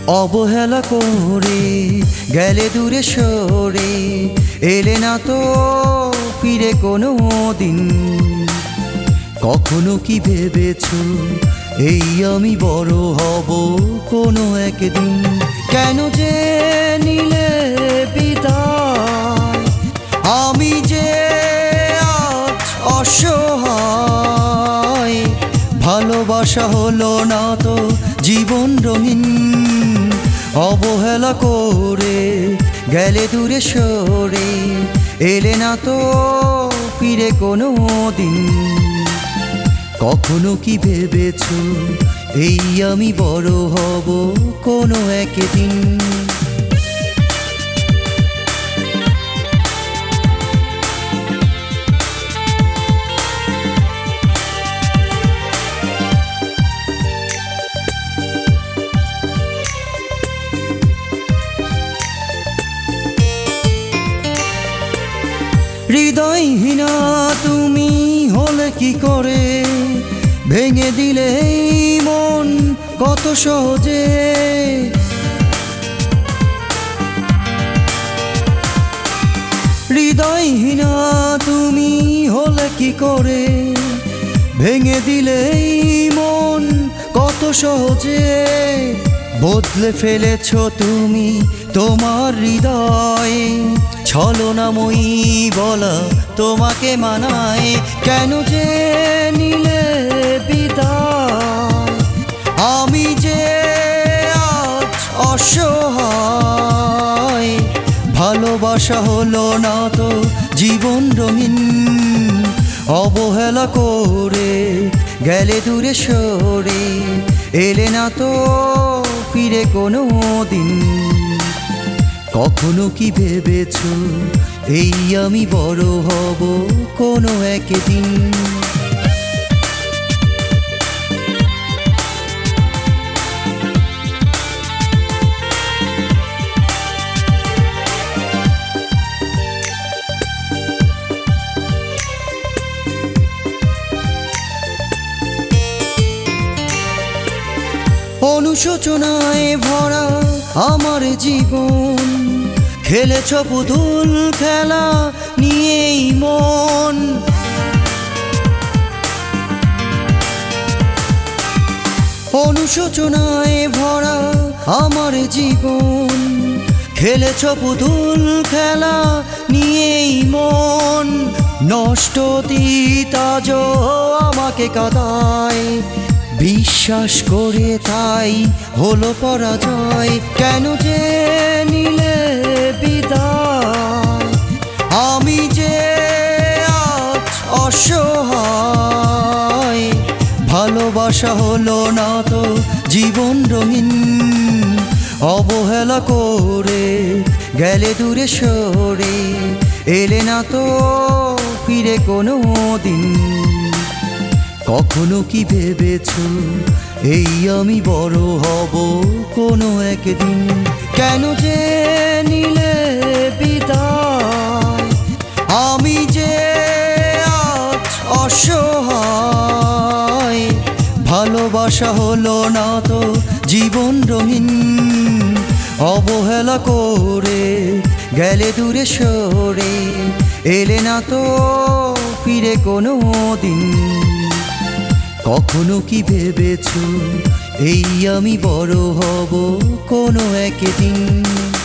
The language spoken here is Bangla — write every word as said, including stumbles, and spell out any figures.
অবহেলা করে গেলে দূরে সরে, এলে না তো ফিরে কোনো দিন। কখনো কি ভেবেছো এই আমি বড় হব কোনো একদিন? কেন যে নিলে বিদায়, আমি যে আজ অসহায়। ভালোবাসা হলো না তো জীবন রঙিন, অবহেলা করে গেলে দূরে সরে, এলে না তো ফিরে কোনো দিন। কখনো কি ভেবেছো এই আমি বড় হব কোনো একদিন? হৃদয়হীনা তুমি হলে কি করে, ভেঙে দিলে এই মন কত সহজে। হৃদয়হীনা তুমি হলে কি করে, ভেঙে দিলে এই মন কত সহজে। বদলে ফেলেছো তুমি তোমার হৃদয়, ছলনাময়ী বলা তোমাকে মানায়। কেন যে নিলে বিদায়, আমি যে আজ অসহায়। ভালোবাসা হলো না তো জীবন রঙিন, অবহেলা করে গেলে দূরে সরে, এলে না তো ফিরে কোনো দিন। কখনো কি ভেবেছো এই আমি বড় হব কোনো একদিন? অনুশোচনায় ভরা আমার জীবন, খেলেছ পুতুল খেলা নিয়েই মন। অনুশোচনায় ভরা আমার জীবন, খেলেছ পুতুল খেলা নিয়েই মন। নষ্ট তিতাজ আমাকে কাঁদায়, বিশ্বাস করে তাই হলো পরাজয়। কেন যে নিলে বিদায়, আমি যে আজ অসহায়। ভালোবাসা হলো না তো জীবন রঙিন, অবহেলা করে গেলে দূরে সরে, এলে না তো ফিরে কোনো দিন। কখনো কি ভেবেছো এই আমি বড় হব কোনো একদিন? কেন যে নিলে বিদায়, আমি যে আজ অসহায়। ভালোবাসা হলো না তো জীবন রঙিন, অবহেলা করে গেলে দূরে সরে, এলে না তো ফিরে কোনো দিন। কখনো কি ভেবেছো এই আমি বড় হব কোনো একদিন?